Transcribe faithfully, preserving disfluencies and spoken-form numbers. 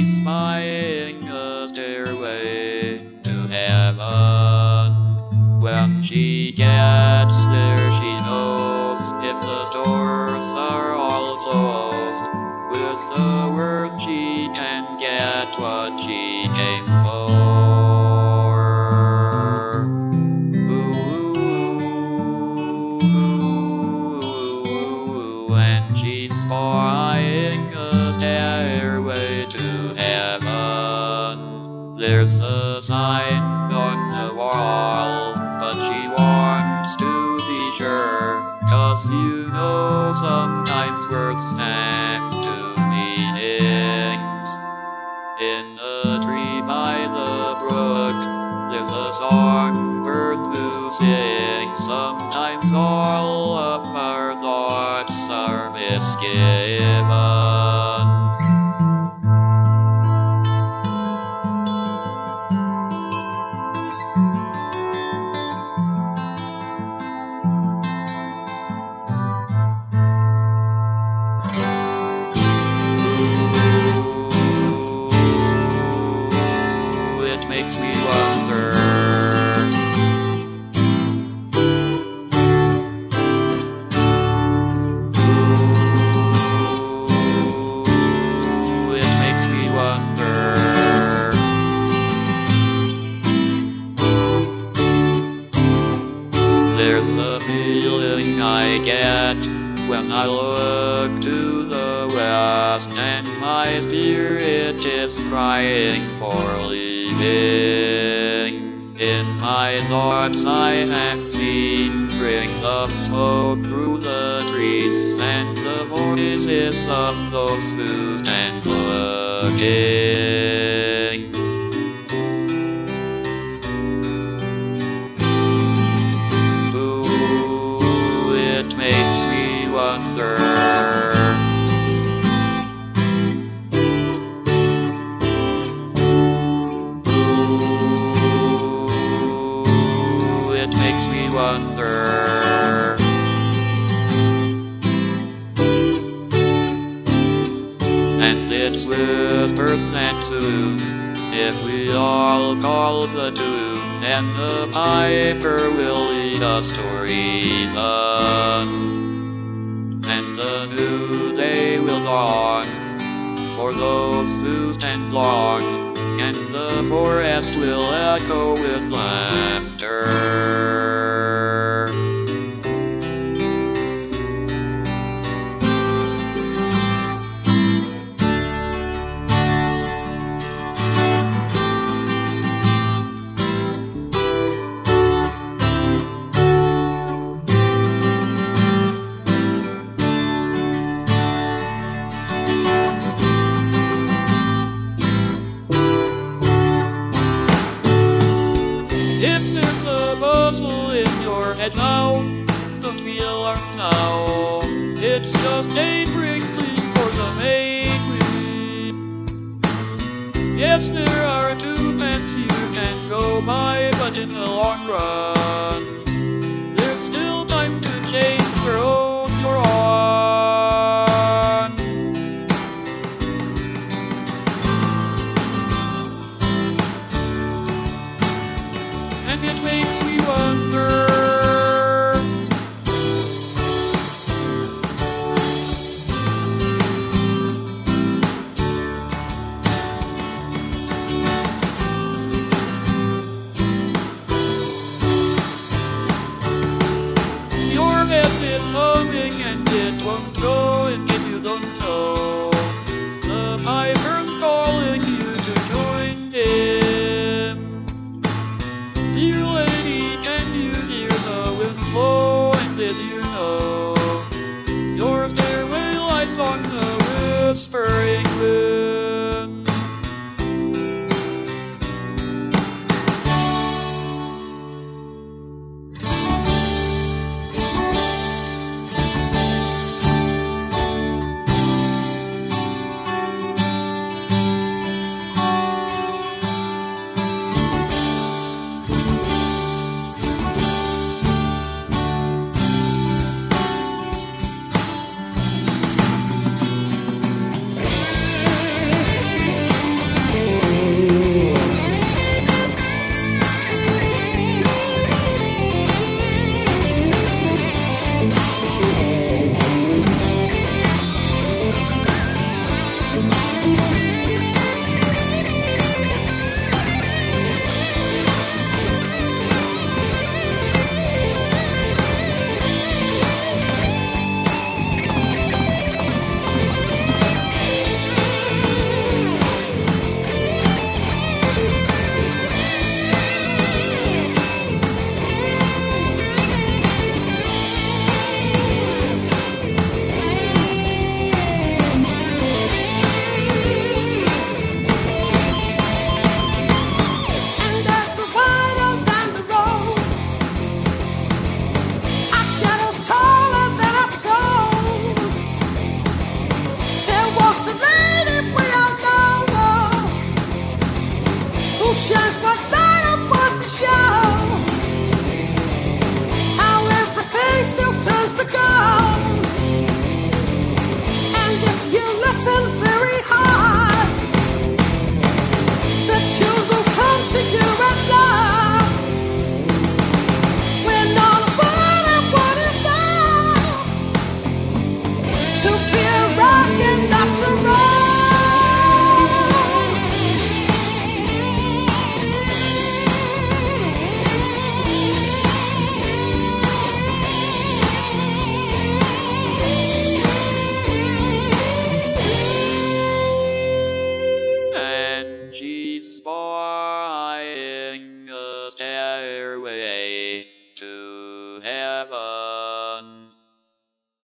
she's spying a stairway to heaven. When she gets there, she knows if the doors are all closed. With the word she can get what she came for. When she's spying a stairway to heaven, there's a sign on the wall, but she wants to be sure, 'cause you know sometimes words snap to meanings. In a tree by the brook, there's a songbird who sings. Sometimes all of our thoughts are misgiven. Ooh, it makes me wonder. There's a feeling I get when I look to the west, and my spirit is crying for leaving. In my thoughts I have seen rings of smoke through the trees, and the voices of those who stand looking. Makes me wonder. Ooh, it makes me wonder. And it's whispered that soon, if we all call the tune, then the piper will lead us to reason, and the new day will dawn for those who stand long, and the forest will echo with laughter. If there's a puzzle in your head now, don't be alarmed now. It's just a sprinkling for the main. Yes, there are two paths you can go by, but in the long run, there's still time to change your own.